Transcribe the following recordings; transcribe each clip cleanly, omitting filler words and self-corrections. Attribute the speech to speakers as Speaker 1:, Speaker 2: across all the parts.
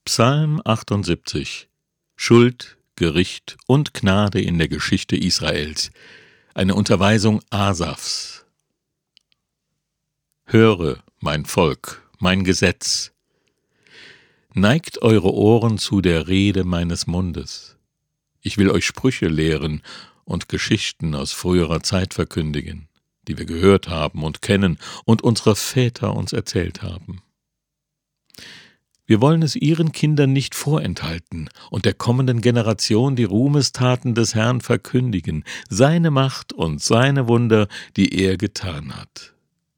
Speaker 1: Psalm 78. Schuld, Gericht und Gnade in der Geschichte Israels. Eine Unterweisung Asafs. Höre, mein Volk, mein Gesetz. Neigt eure Ohren zu der Rede meines Mundes. Ich will euch Sprüche lehren und Geschichten aus früherer Zeit verkündigen, die wir gehört haben und kennen und unsere Väter uns erzählt haben. Wir wollen es ihren Kindern nicht vorenthalten und der kommenden Generation die Ruhmestaten des Herrn verkündigen, seine Macht und seine Wunder, die er getan hat.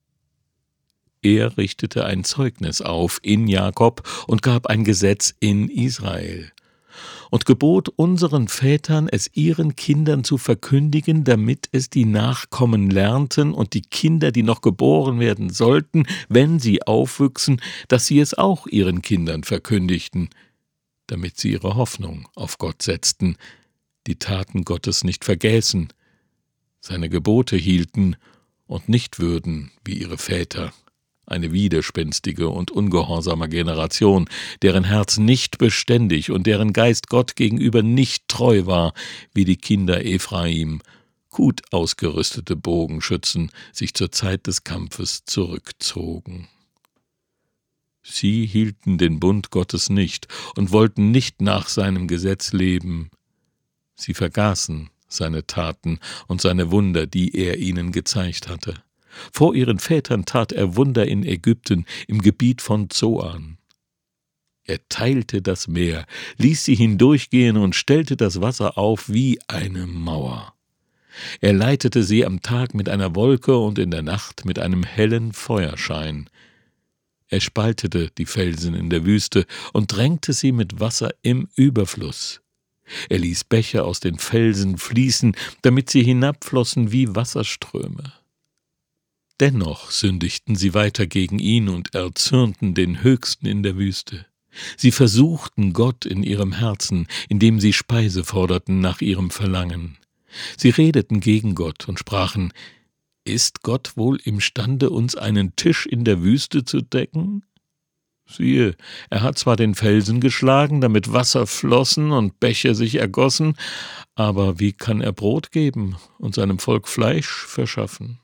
Speaker 1: Er richtete ein Zeugnis auf in Jakob und gab ein Gesetz in Israel und gebot unseren Vätern, es ihren Kindern zu verkündigen, damit es die Nachkommen lernten und die Kinder, die noch geboren werden sollten, wenn sie aufwüchsen, dass sie es auch ihren Kindern verkündigten, damit sie ihre Hoffnung auf Gott setzten, die Taten Gottes nicht vergäßen, seine Gebote hielten und nicht würden wie ihre Väter, eine widerspenstige und ungehorsame Generation, deren Herz nicht beständig und deren Geist Gott gegenüber nicht treu war, wie die Kinder Ephraim, gut ausgerüstete Bogenschützen, sich zur Zeit des Kampfes zurückzogen. Sie hielten den Bund Gottes nicht und wollten nicht nach seinem Gesetz leben. Sie vergaßen seine Taten und seine Wunder, die er ihnen gezeigt hatte. Vor ihren Vätern tat er Wunder in Ägypten, im Gebiet von Zoan. Er teilte das Meer, ließ sie hindurchgehen und stellte das Wasser auf wie eine Mauer. Er leitete sie am Tag mit einer Wolke und in der Nacht mit einem hellen Feuerschein. Er spaltete die Felsen in der Wüste und drängte sie mit Wasser im Überfluss. Er ließ Bäche aus den Felsen fließen, damit sie hinabflossen wie Wasserströme. Dennoch sündigten sie weiter gegen ihn und erzürnten den Höchsten in der Wüste. Sie versuchten Gott in ihrem Herzen, indem sie Speise forderten nach ihrem Verlangen. Sie redeten gegen Gott und sprachen: Ist Gott wohl imstande, uns einen Tisch in der Wüste zu decken? Siehe, er hat zwar den Felsen geschlagen, damit Wasser flossen und Bäche sich ergossen, aber wie kann er Brot geben und seinem Volk Fleisch verschaffen?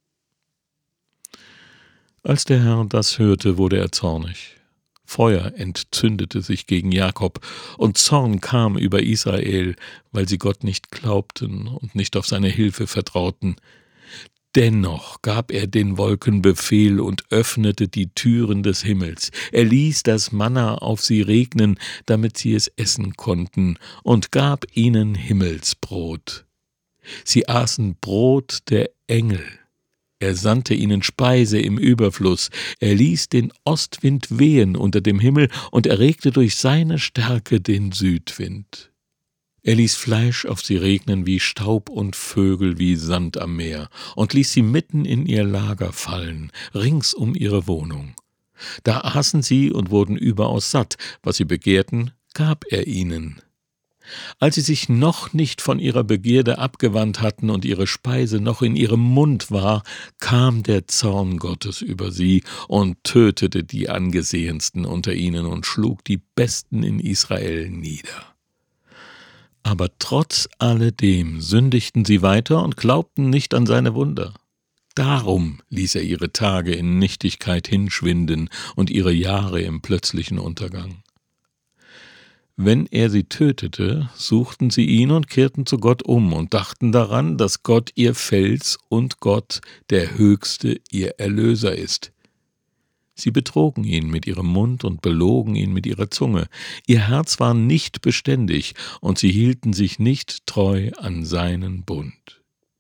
Speaker 1: Als der Herr das hörte, wurde er zornig. Feuer entzündete sich gegen Jakob, und Zorn kam über Israel, weil sie Gott nicht glaubten und nicht auf seine Hilfe vertrauten. Dennoch gab er den Wolken Befehl und öffnete die Türen des Himmels. Er ließ das Manna auf sie regnen, damit sie es essen konnten, und gab ihnen Himmelsbrot. Sie aßen Brot der Engel. Er sandte ihnen Speise im Überfluss. Er ließ den Ostwind wehen unter dem Himmel und erregte durch seine Stärke den Südwind. Er ließ Fleisch auf sie regnen wie Staub und Vögel wie Sand am Meer und ließ sie mitten in ihr Lager fallen, rings um ihre Wohnung. Da aßen sie und wurden überaus satt. Was sie begehrten, gab er ihnen. Als sie sich noch nicht von ihrer Begierde abgewandt hatten und ihre Speise noch in ihrem Mund war, kam der Zorn Gottes über sie und tötete die Angesehensten unter ihnen und schlug die Besten in Israel nieder. Aber trotz alledem sündigten sie weiter und glaubten nicht an seine Wunder. Darum ließ er ihre Tage in Nichtigkeit hinschwinden und ihre Jahre im plötzlichen Untergang. Wenn er sie tötete, suchten sie ihn und kehrten zu Gott um und dachten daran, dass Gott ihr Fels und Gott, der Höchste, ihr Erlöser ist. Sie betrogen ihn mit ihrem Mund und belogen ihn mit ihrer Zunge. Ihr Herz war nicht beständig, und sie hielten sich nicht treu an seinen Bund.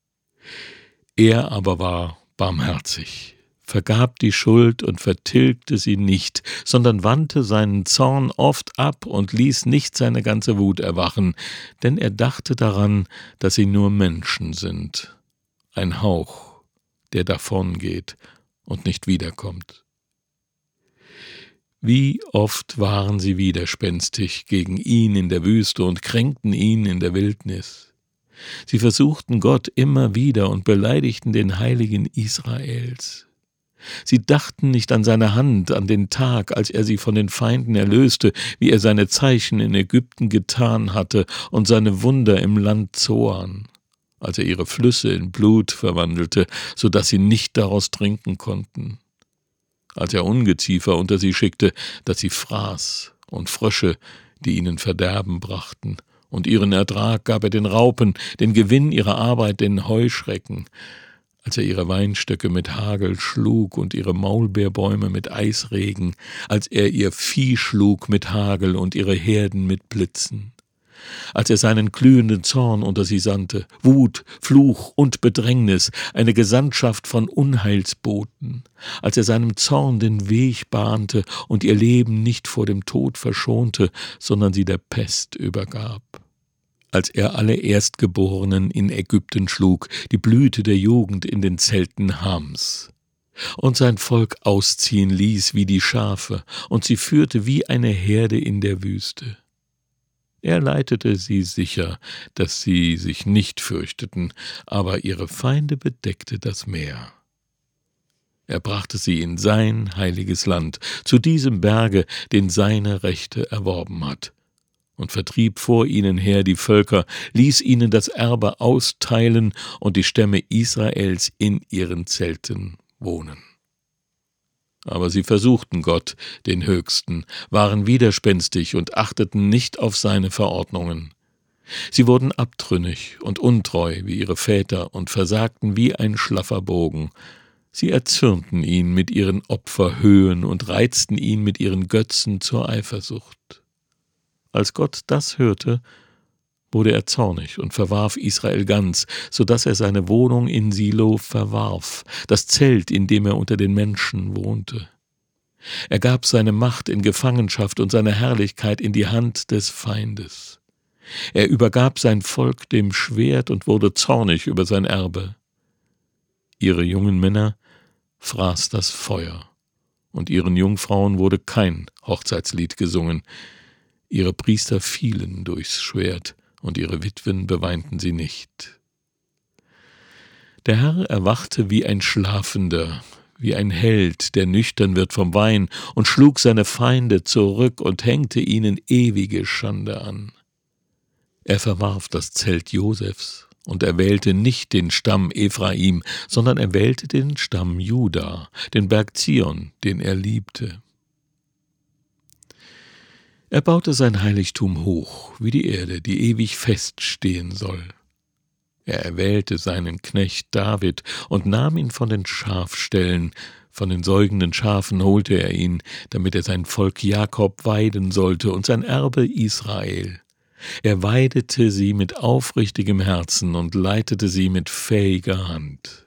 Speaker 1: Er aber war barmherzig, vergab die Schuld und vertilgte sie nicht, sondern wandte seinen Zorn oft ab und ließ nicht seine ganze Wut erwachen, denn er dachte daran, dass sie nur Menschen sind, ein Hauch, der davongeht und nicht wiederkommt. Wie oft waren sie widerspenstig gegen ihn in der Wüste und kränkten ihn in der Wildnis. Sie versuchten Gott immer wieder und beleidigten den Heiligen Israels. Sie dachten nicht an seine Hand, an den Tag, als er sie von den Feinden erlöste, wie er seine Zeichen in Ägypten getan hatte und seine Wunder im Land Zoan, als er ihre Flüsse in Blut verwandelte, so dass sie nicht daraus trinken konnten, als er Ungeziefer unter sie schickte, dass sie fraß, und Frösche, die ihnen Verderben brachten, und ihren Ertrag gab er den Raupen, den Gewinn ihrer Arbeit den Heuschrecken, als er ihre Weinstöcke mit Hagel schlug und ihre Maulbeerbäume mit Eisregen, als er ihr Vieh schlug mit Hagel und ihre Herden mit Blitzen, als er seinen glühenden Zorn unter sie sandte, Wut, Fluch und Bedrängnis, eine Gesandtschaft von Unheilsboten, als er seinem Zorn den Weg bahnte und ihr Leben nicht vor dem Tod verschonte, sondern sie der Pest übergab, als er alle Erstgeborenen in Ägypten schlug, die Blüte der Jugend in den Zelten Hams, und sein Volk ausziehen ließ wie die Schafe, und sie führte wie eine Herde in der Wüste. Er leitete sie sicher, dass sie sich nicht fürchteten, aber ihre Feinde bedeckte das Meer. Er brachte sie in sein heiliges Land, zu diesem Berge, den seine Rechte erworben hat, und vertrieb vor ihnen her die Völker, ließ ihnen das Erbe austeilen und die Stämme Israels in ihren Zelten wohnen. Aber sie versuchten Gott, den Höchsten, waren widerspenstig und achteten nicht auf seine Verordnungen. Sie wurden abtrünnig und untreu wie ihre Väter und versagten wie ein schlaffer Bogen. Sie erzürnten ihn mit ihren Opferhöhen und reizten ihn mit ihren Götzen zur Eifersucht. Als Gott das hörte, wurde er zornig und verwarf Israel ganz, so dass er seine Wohnung in Silo verwarf, das Zelt, in dem er unter den Menschen wohnte. Er gab seine Macht in Gefangenschaft und seine Herrlichkeit in die Hand des Feindes. Er übergab sein Volk dem Schwert und wurde zornig über sein Erbe. Ihre jungen Männer fraß das Feuer, und ihren Jungfrauen wurde kein Hochzeitslied gesungen. Ihre Priester fielen durchs Schwert, und ihre Witwen beweinten sie nicht. Der Herr erwachte wie ein Schlafender, wie ein Held, der nüchtern wird vom Wein, und schlug seine Feinde zurück und hängte ihnen ewige Schande an. Er verwarf das Zelt Josefs, und er wählte nicht den Stamm Ephraim, sondern er wählte den Stamm Juda, den Berg Zion, den er liebte. Er baute sein Heiligtum hoch, wie die Erde, die ewig feststehen soll. Er erwählte seinen Knecht David und nahm ihn von den Schafställen, von den säugenden Schafen holte er ihn, damit er sein Volk Jakob weiden sollte und sein Erbe Israel. Er weidete sie mit aufrichtigem Herzen und leitete sie mit fähiger Hand.